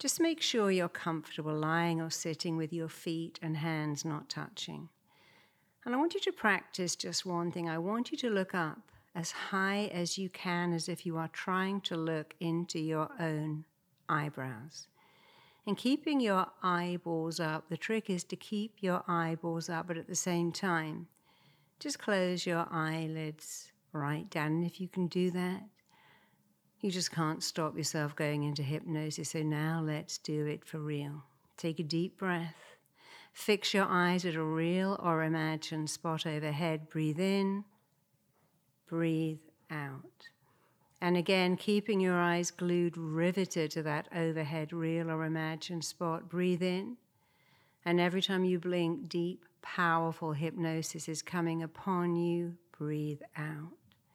Just make sure you're comfortable lying or sitting with your feet and hands not touching. And I want you to practice just one thing. I want you to look up as high as you can, as if you are trying to look into your own eyebrows. And keeping your eyeballs up, the trick is to keep your eyeballs up, but at the same time, just close your eyelids right down. And if you can do that, you just can't stop yourself going into hypnosis. So now let's do it for real. Take a deep breath. Fix your eyes at a real or imagined spot overhead. Breathe in, breathe out. And again, keeping your eyes glued, riveted to that overhead real or imagined spot. Breathe in. And every time you blink, deep, powerful hypnosis is coming upon you. Breathe out.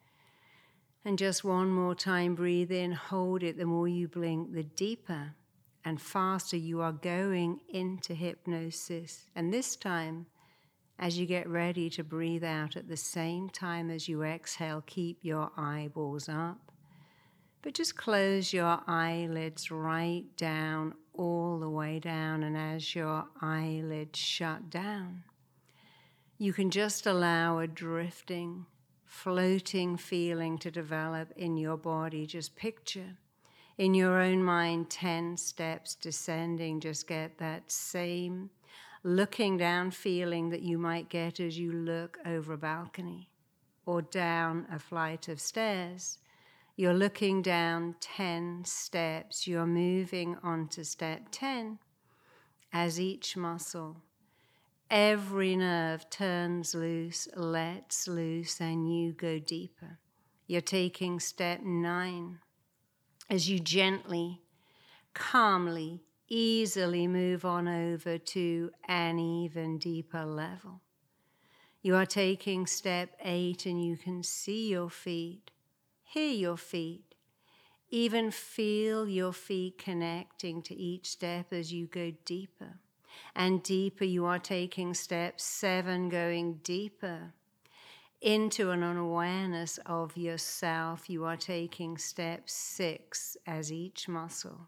And just one more time, breathe in, hold it. The more you blink, the deeper and faster you are going into hypnosis. And this time, as you get ready to breathe out at the same time as you exhale, keep your eyeballs up. But just close your eyelids right down, all the way down. And as your eyelids shut down, you can just allow a drifting, floating feeling to develop in your body. Just picture in your own mind 10 steps descending. Just get that same looking down feeling that you might get as you look over a balcony or down a flight of stairs. You're looking down 10 steps. You're moving on to step 10 as each muscle, every nerve turns loose, lets loose, and you go deeper. You're taking step 9 as you gently, calmly, easily move on over to an even deeper level. You are taking step 8 and you can see your feet, hear your feet, even feel your feet connecting to each step as you go deeper. And deeper, you are taking step 7, going deeper into an awareness of yourself. You are taking step 6 as each muscle,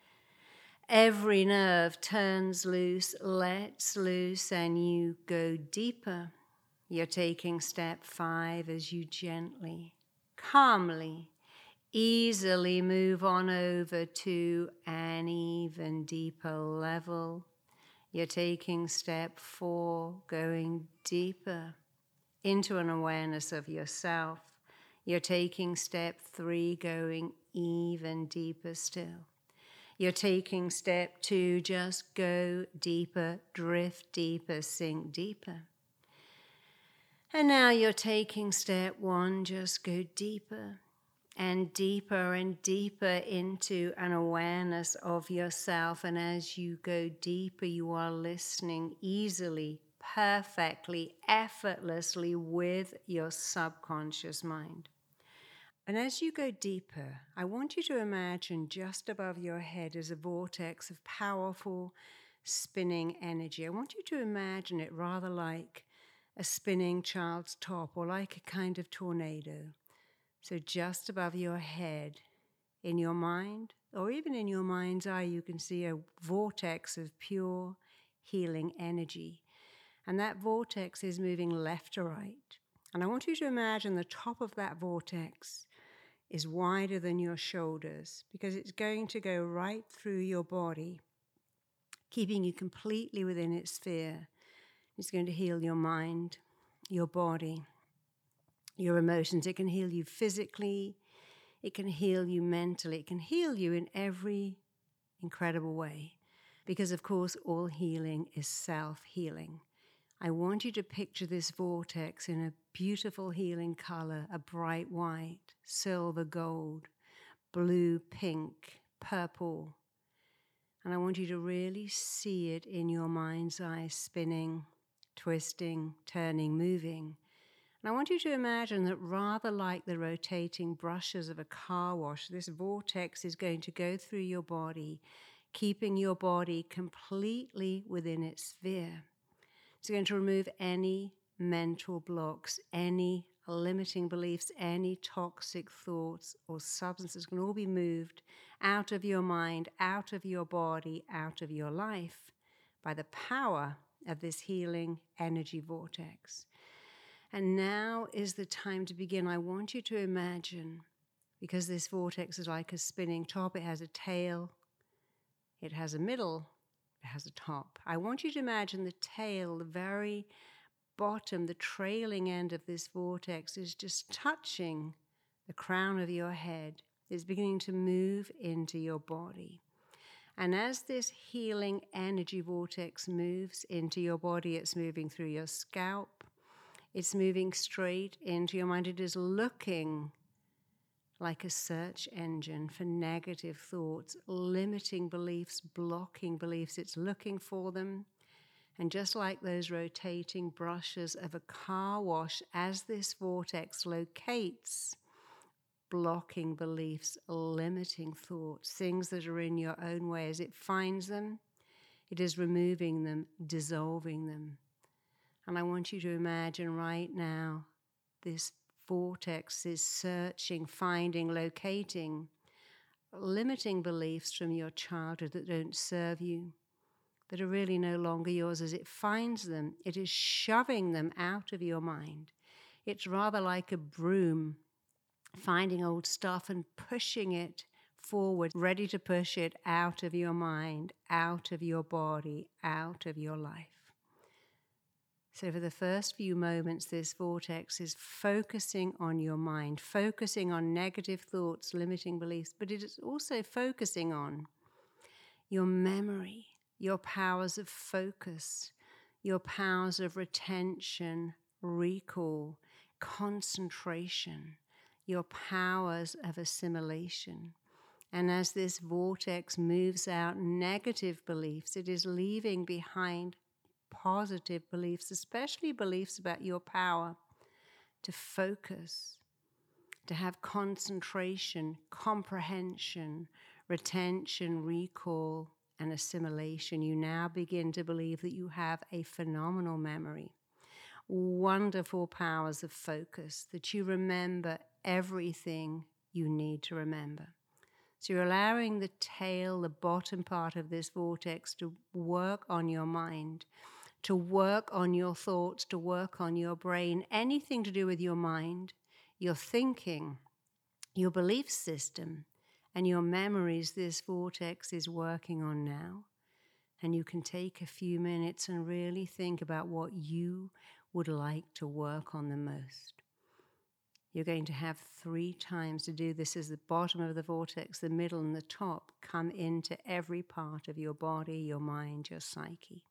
every nerve turns loose, lets loose, and you go deeper. You're taking step 5 as you gently, calmly, easily move on over to an even deeper level. You're taking step 4, going deeper into an awareness of yourself. You're taking step 3, going even deeper still. You're taking step 2, just go deeper, drift deeper, sink deeper. And now you're taking step 1, just go deeper and deeper into an awareness of yourself. And as you go deeper, you are listening easily, perfectly, effortlessly with your subconscious mind. And as you go deeper, I want you to imagine just above your head is a vortex of powerful spinning energy. I want you to imagine it rather like a spinning child's top or like a kind of tornado. So just above your head, in your mind, or even in your mind's eye, you can see a vortex of pure healing energy. And that vortex is moving left to right. And I want you to imagine the top of that vortex is wider than your shoulders, because it's going to go right through your body, keeping you completely within its sphere. It's going to heal your mind, your body, your emotions. It can heal you physically. It can heal you mentally. It can heal you in every incredible way, because, of course, all healing is self-healing. I want you to picture this vortex in a beautiful healing color, a bright white, silver, gold, blue, pink, purple. And I want you to really see it in your mind's eye, spinning, twisting, turning, moving. And I want you to imagine that rather like the rotating brushes of a car wash, this vortex is going to go through your body, keeping your body completely within its sphere. It's going to remove any mental blocks, any limiting beliefs, any toxic thoughts or substances can all be moved out of your mind, out of your body, out of your life by the power of this healing energy vortex. And now is the time to begin. I want you to imagine, because this vortex is like a spinning top, it has a tail, it has a middle, it has a top. I want you to imagine the tail, the very bottom, the trailing end of this vortex is just touching the crown of your head. It's beginning to move into your body. And as this healing energy vortex moves into your body, it's moving through your scalp. It's moving straight into your mind. It is looking like a search engine for negative thoughts, limiting beliefs, blocking beliefs. It's looking for them. And just like those rotating brushes of a car wash, as this vortex locates blocking beliefs, limiting thoughts, things that are in your own way, as it finds them, it is removing them, dissolving them. And I want you to imagine right now this vortex is searching, finding, locating limiting beliefs from your childhood that don't serve you, that are really no longer yours. As it finds them, it is shoving them out of your mind. It's rather like a broom finding old stuff and pushing it forward, ready to push it out of your mind, out of your body, out of your life. So for the first few moments, this vortex is focusing on your mind, focusing on negative thoughts, limiting beliefs, but it is also focusing on your memory, your powers of focus, your powers of retention, recall, concentration, your powers of assimilation. And as this vortex moves out negative beliefs, it is leaving behind positive beliefs, especially beliefs about your power to focus, to have concentration, comprehension, retention, recall, and assimilation. You now begin to believe that you have a phenomenal memory, wonderful powers of focus, that you remember everything you need to remember. So you're allowing the tail, the bottom part of this vortex, to work on your mind, to work on your thoughts, to work on your brain, anything to do with your mind, your thinking, your belief system, and your memories this vortex is working on now. And you can take a few minutes and really think about what you would like to work on the most. You're going to have 3 times to do this as the bottom of the vortex, the middle, and the top come into every part of your body, your mind, your psyche.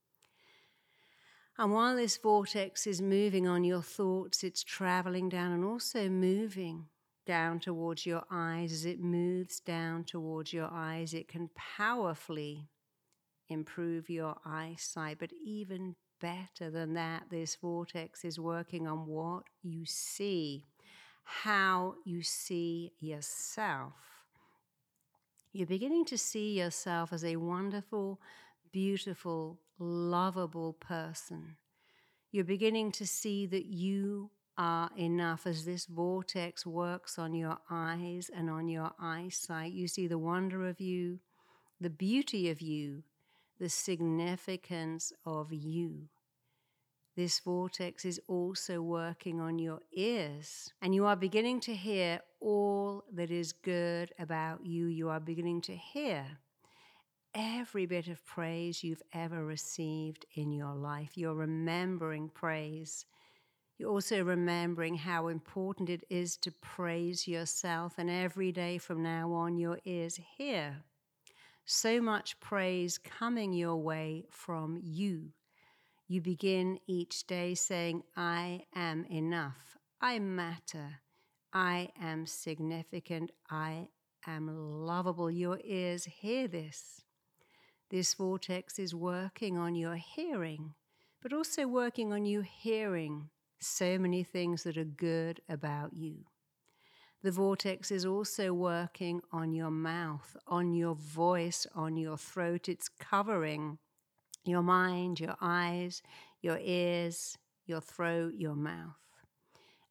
And while this vortex is moving on your thoughts, it's traveling down and also moving down towards your eyes. As it moves down towards your eyes, it can powerfully improve your eyesight. But even better than that, this vortex is working on what you see, how you see yourself. You're beginning to see yourself as a wonderful, beautiful, lovable person. You're beginning to see that you are enough. As this vortex works on your eyes and on your eyesight, you see the wonder of you, the beauty of you, the significance of you. This vortex is also working on your ears, and you are beginning to hear all that is good about you. You are beginning to hear every bit of praise you've ever received in your life. You're remembering praise. You're also remembering how important it is to praise yourself, and every day from now on, your ears hear so much praise coming your way from you. You begin each day saying, I am enough, I matter, I am significant, I am lovable. Your ears hear this. This vortex is working on your hearing, but also working on you hearing so many things that are good about you. The vortex is also working on your mouth, on your voice, on your throat. It's covering your mind, your eyes, your ears, your throat, your mouth.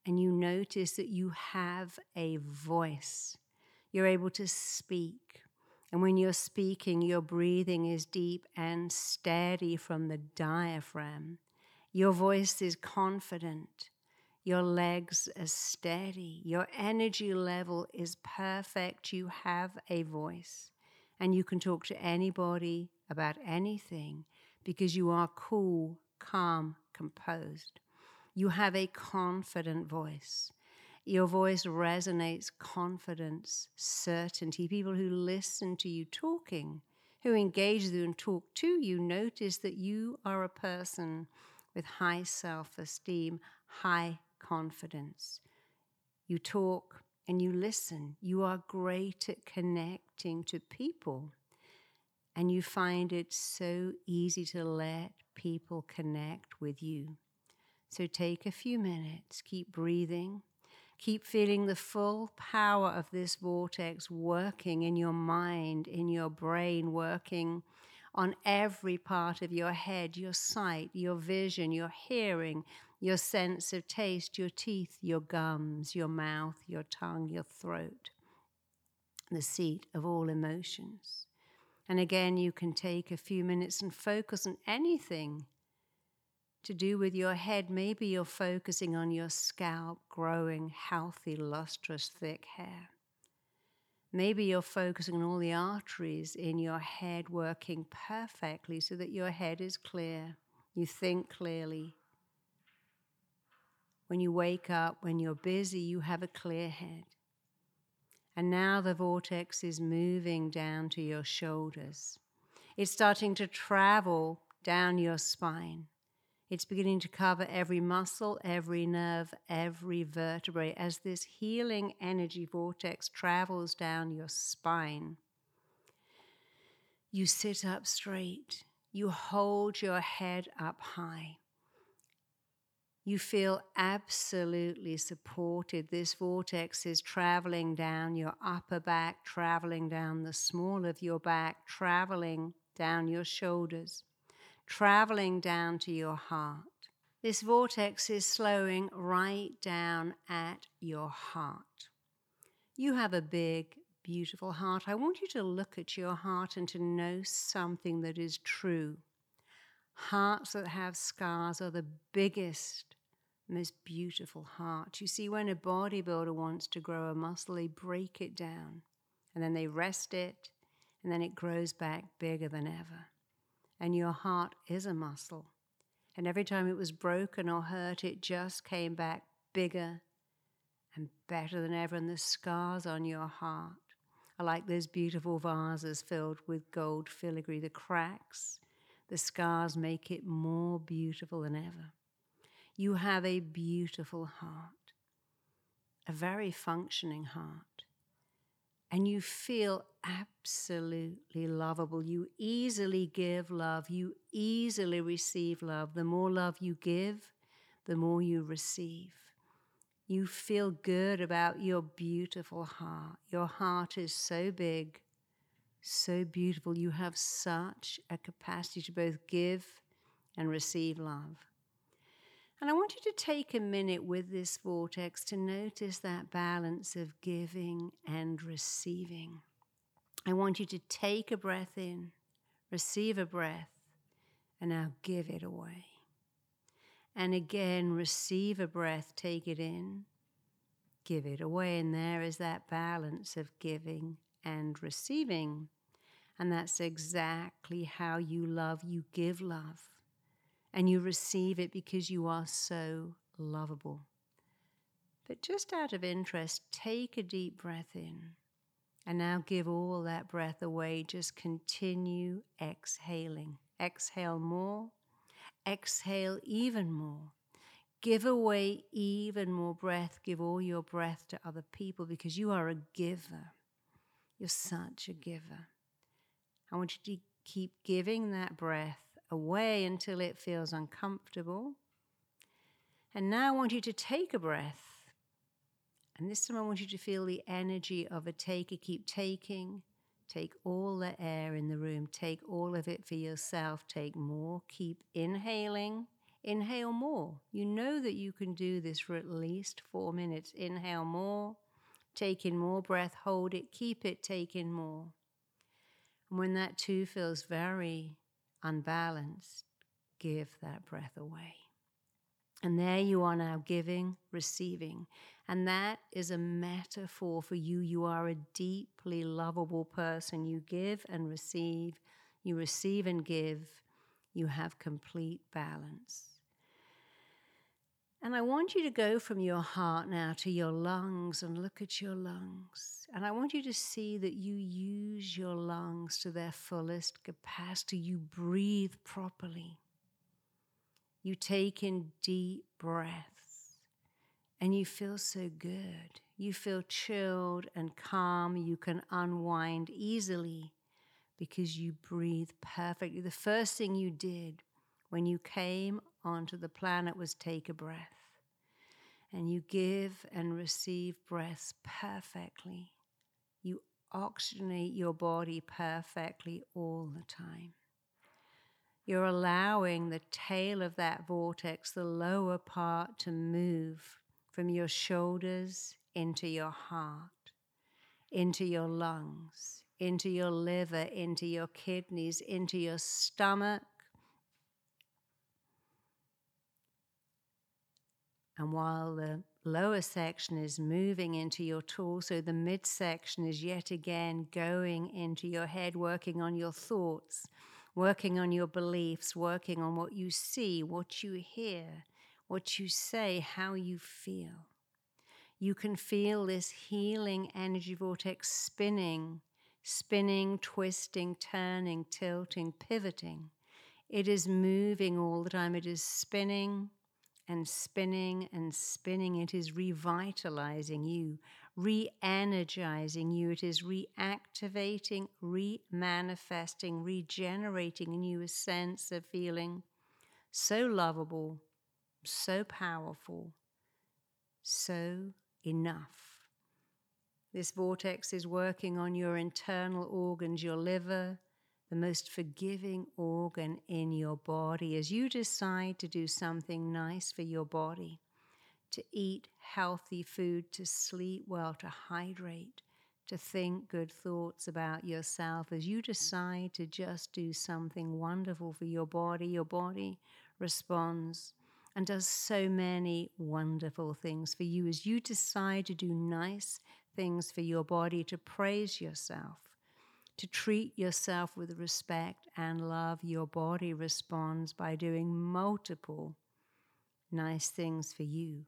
and you notice that you have a voice. You're able to speak. And when you're speaking, your breathing is deep and steady from the diaphragm. Your voice is confident. Your legs are steady. Your energy level is perfect. You have a voice. And you can talk to anybody about anything because you are cool, calm, composed. You have a confident voice. Your voice resonates confidence, certainty. People who listen to you talking, who engage with you and talk to you, notice that you are a person with high self-esteem, high confidence. You talk and you listen. You are great at connecting to people. And you find it so easy to let people connect with you. So take a few minutes, keep breathing, keep feeling the full power of this vortex working in your mind, in your brain, working on every part of your head, your sight, your vision, your hearing, your sense of taste, your teeth, your gums, your mouth, your tongue, your throat, the seat of all emotions. And again, you can take a few minutes and focus on anything to do with your head. Maybe you're focusing on your scalp growing healthy, lustrous, thick hair. Maybe you're focusing on all the arteries in your head working perfectly so that your head is clear. You think clearly. When you wake up, when you're busy, you have a clear head. And now the vortex is moving down to your shoulders. It's starting to travel down your spine. It's beginning to cover every muscle, every nerve, every vertebrae as this healing energy vortex travels down your spine. You sit up straight. You hold your head up high. You feel absolutely supported. This vortex is traveling down your upper back, traveling down the small of your back, traveling down your shoulders, traveling down to your heart. This vortex is slowing right down at your heart. You have a big, beautiful heart. I want you to look at your heart and to know something that is true. Hearts that have scars are the biggest, most beautiful heart. You see, when a bodybuilder wants to grow a muscle, they break it down, and then they rest it, and then it grows back bigger than ever. And your heart is a muscle. And every time it was broken or hurt, it just came back bigger and better than ever. And the scars on your heart are like those beautiful vases filled with gold filigree. The cracks, the scars make it more beautiful than ever. You have a beautiful heart, a very functioning heart, and you feel absolutely lovable. You easily give love. You easily receive love. The more love you give, the more you receive. You feel good about your beautiful heart. Your heart is so big, so beautiful. You have such a capacity to both give and receive love. And I want you to take a minute with this vortex to notice that balance of giving and receiving. I want you to take a breath in, receive a breath, and now give it away. And again, receive a breath, take it in, give it away. And there is that balance of giving and receiving. And that's exactly how you love. You give love. And you receive it because you are so lovable. But just out of interest, take a deep breath in. And now give all that breath away. Just continue exhaling. Exhale more. Exhale even more. Give away even more breath. Give all your breath to other people because you are a giver. You're such a giver. I want you to keep giving that breath away until it feels uncomfortable. And now I want you to take a breath. And this time I want you to feel the energy of a taker. Keep taking. Take all the air in the room. Take all of it for yourself. Take more. Keep inhaling. Inhale more. You know that you can do this for at least 4 minutes. Inhale more, take in more breath, hold it, keep it, take in more. And when that too feels very unbalanced, give that breath away. And there you are now, giving, receiving. And that is a metaphor for you. You are a deeply lovable person. You give and receive. You receive and give. You have complete balance. And I want you to go from your heart now to your lungs and look at your lungs. And I want you to see that you use your lungs to their fullest capacity. You breathe properly. You take in deep breaths and you feel so good. You feel chilled and calm. You can unwind easily because you breathe perfectly. The first thing you did when you came onto the planet was take a breath. And you give and receive breaths perfectly. You oxygenate your body perfectly all the time. You're allowing the tail of that vortex, the lower part, to move from your shoulders into your heart, into your lungs, into your liver, into your kidneys, into your stomach. And while the lower section is moving into your torso, the midsection is yet again going into your head, working on your thoughts, working on your beliefs, working on what you see, what you hear, what you say, how you feel. You can feel this healing energy vortex spinning, twisting, turning, tilting, pivoting. It is moving all the time. It is spinning and spinning and spinning. It is revitalizing you, re-energizing you. It is reactivating, re-manifesting, regenerating in you a sense of feeling so lovable, so powerful, so enough. This vortex is working on your internal organs, your liver, the most forgiving organ in your body, as you decide to do something nice for your body, to eat healthy food, to sleep well, to hydrate, to think good thoughts about yourself. As you decide to just do something wonderful for your body responds and does so many wonderful things for you. As you decide to do nice things for your body, to praise yourself, to treat yourself with respect and love, your body responds by doing multiple nice things for you.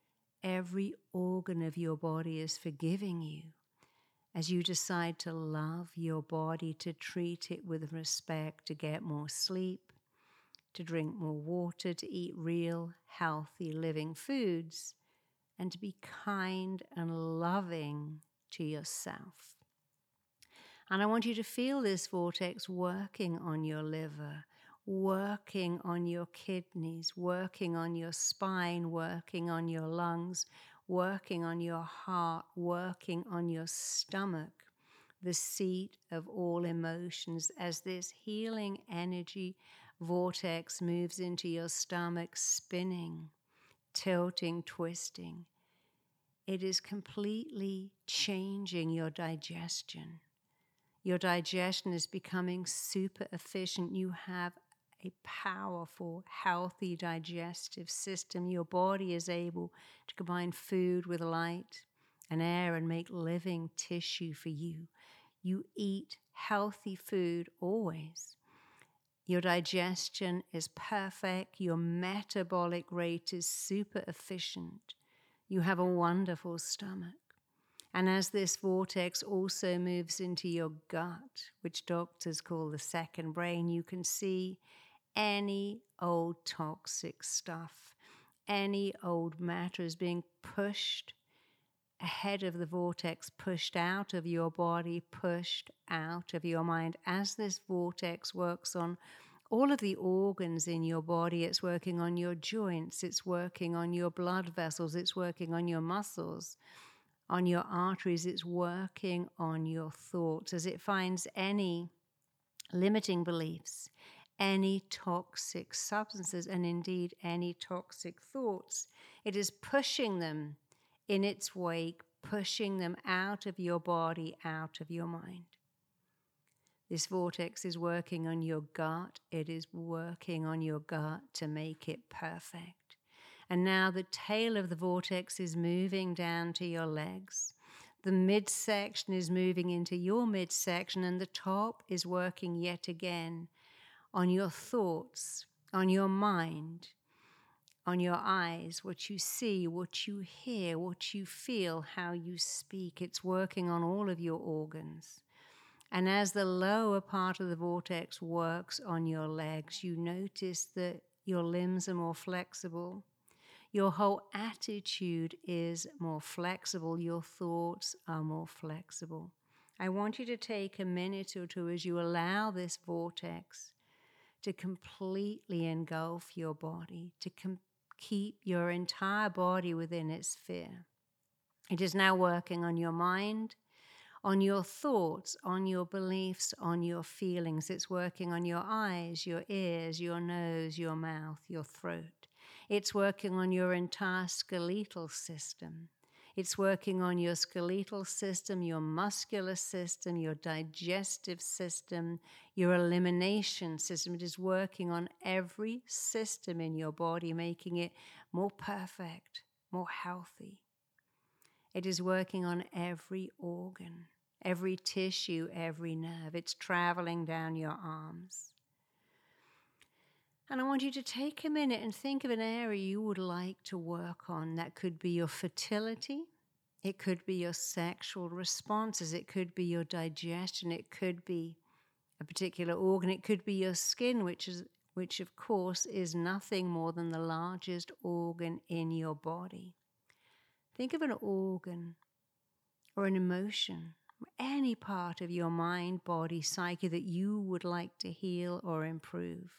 Every organ of your body is forgiving you as you decide to love your body, to treat it with respect, to get more sleep, to drink more water, to eat real, healthy, living foods, and to be kind and loving to yourself. And I want you to feel this vortex working on your liver, working on your kidneys, working on your spine, working on your lungs, working on your heart, working on your stomach, the seat of all emotions, as this healing energy vortex moves into your stomach, spinning, tilting, twisting. It is completely changing your digestion. Your digestion is becoming super efficient. You have a powerful, healthy digestive system. Your body is able to combine food with light and air and make living tissue for you. You eat healthy food always. Your digestion is perfect. Your metabolic rate is super efficient. You have a wonderful stomach. And as this vortex also moves into your gut, which doctors call the second brain, you can see any old toxic stuff, any old matter is being pushed ahead of the vortex, pushed out of your body, pushed out of your mind. As this vortex works on all of the organs in your body, it's working on your joints, it's working on your blood vessels, it's working on your muscles, on your arteries, it's working on your thoughts as it finds any limiting beliefs, any toxic substances and indeed any toxic thoughts. It is pushing them in its wake, pushing them out of your body, out of your mind. This vortex is working on your gut. It is working on your gut to make it perfect. And now the tail of the vortex is moving down to your legs. The midsection is moving into your midsection, and the top is working yet again on your thoughts, on your mind, on your eyes, what you see, what you hear, what you feel, how you speak. It's working on all of your organs. And as the lower part of the vortex works on your legs, you notice that your limbs are more flexible. Your whole attitude is more flexible. Your thoughts are more flexible. I want you to take a minute or two as you allow this vortex to completely engulf your body, to keep your entire body within its sphere. It is now working on your mind, on your thoughts, on your beliefs, on your feelings. It's working on your eyes, your ears, your nose, your mouth, your throat. It's working on your entire skeletal system. It's working on your skeletal system, your muscular system, your digestive system, your elimination system. It is working on every system in your body, making it more perfect, more healthy. It is working on every organ, every tissue, every nerve. It's traveling down your arms. And I want you to take a minute and think of an area you would like to work on. That could be your fertility. It could be your sexual responses. It could be your digestion. It could be a particular organ. It could be your skin, which of course is nothing more than the largest organ in your body. Think of an organ or an emotion, any part of your mind, body, psyche that you would like to heal or improve.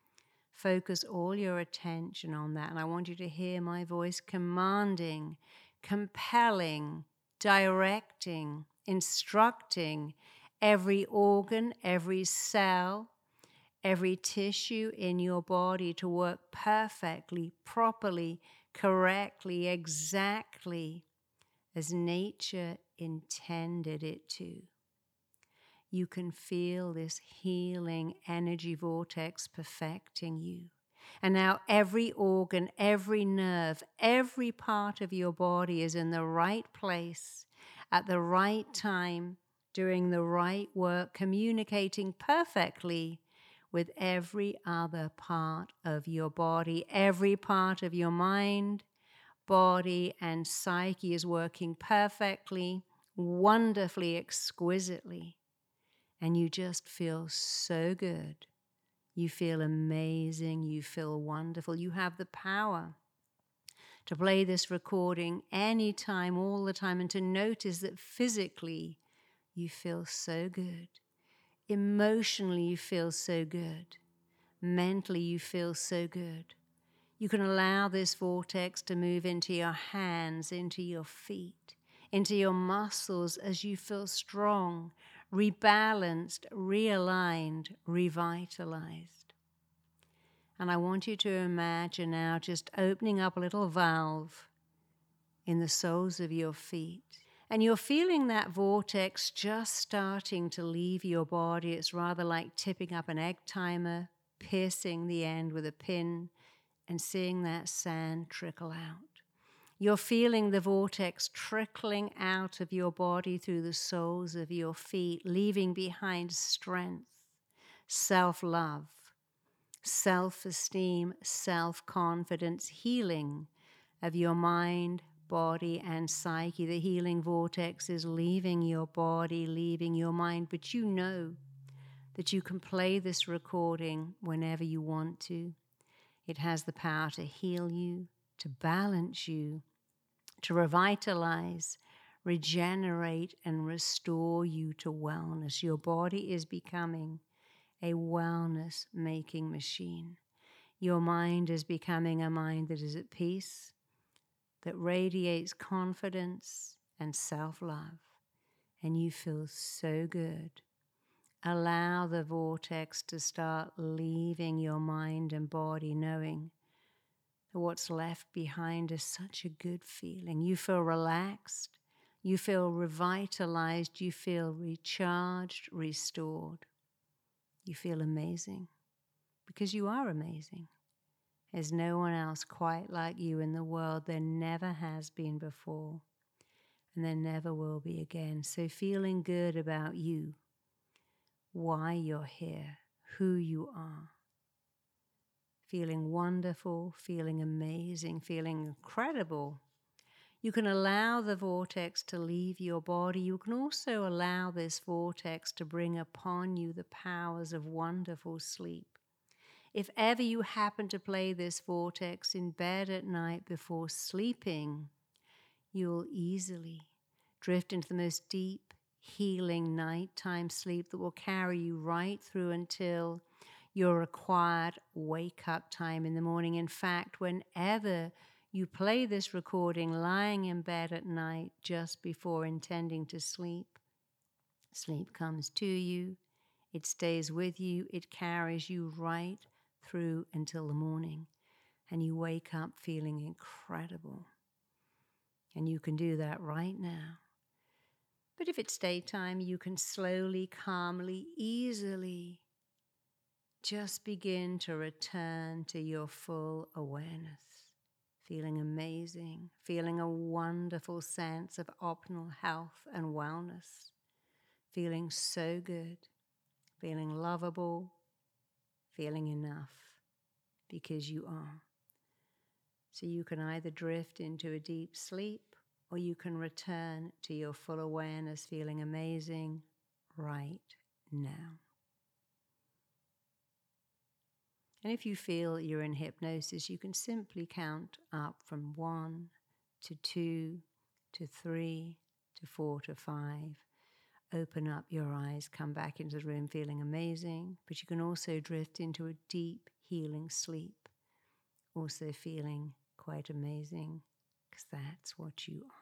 Focus all your attention on that, and I want you to hear my voice commanding, compelling, directing, instructing every organ, every cell, every tissue in your body to work perfectly, properly, correctly, exactly as nature intended it to. You can feel this healing energy vortex perfecting you. And now every organ, every nerve, every part of your body is in the right place at the right time, doing the right work, communicating perfectly with every other part of your body. Every part of your mind, body, and psyche is working perfectly, wonderfully, exquisitely. And you just feel so good. You feel amazing. You feel wonderful. You have the power to play this recording anytime, all the time, and to notice that physically you feel so good. Emotionally you feel so good. Mentally you feel so good. You can allow this vortex to move into your hands, into your feet, into your muscles as you feel strong, rebalanced, realigned, revitalized. And I want you to imagine now just opening up a little valve in the soles of your feet. And you're feeling that vortex just starting to leave your body. It's rather like tipping up an egg timer, piercing the end with a pin, and seeing that sand trickle out. You're feeling the vortex trickling out of your body through the soles of your feet, leaving behind strength, self-love, self-esteem, self-confidence, healing of your mind, body, and psyche. The healing vortex is leaving your body, leaving your mind, but you know that you can play this recording whenever you want to. It has the power to heal you, to balance you, to revitalize, regenerate, and restore you to wellness. Your body is becoming a wellness-making machine. Your mind is becoming a mind that is at peace, that radiates confidence and self-love. And you feel so good. Allow the vortex to start leaving your mind and body, knowing that what's left behind is such a good feeling. You feel relaxed, you feel revitalized, you feel recharged, restored. You feel amazing because you are amazing. There's no one else quite like you in the world. There never has been before, and there never will be again. So feeling good about you, why you're here, who you are. Feeling wonderful, feeling amazing, feeling incredible. You can allow the vortex to leave your body. You can also allow this vortex to bring upon you the powers of wonderful sleep. If ever you happen to play this vortex in bed at night before sleeping, you'll easily drift into the most deep, healing nighttime sleep that will carry you right through until your required wake-up time in the morning. In fact, whenever you play this recording lying in bed at night just before intending to sleep, sleep comes to you, it stays with you, it carries you right through until the morning, and you wake up feeling incredible. And you can do that right now. But if it's daytime, you can slowly, calmly, easily just begin to return to your full awareness, feeling amazing, feeling a wonderful sense of optimal health and wellness, feeling so good, feeling lovable, feeling enough, because you are. So you can either drift into a deep sleep, or you can return to your full awareness, feeling amazing right now. And if you feel you're in hypnosis, you can simply count up from 1 to 2 to 3 to 4 to 5. Open up your eyes, come back into the room feeling amazing, but you can also drift into a deep healing sleep, also feeling quite amazing, because that's what you are.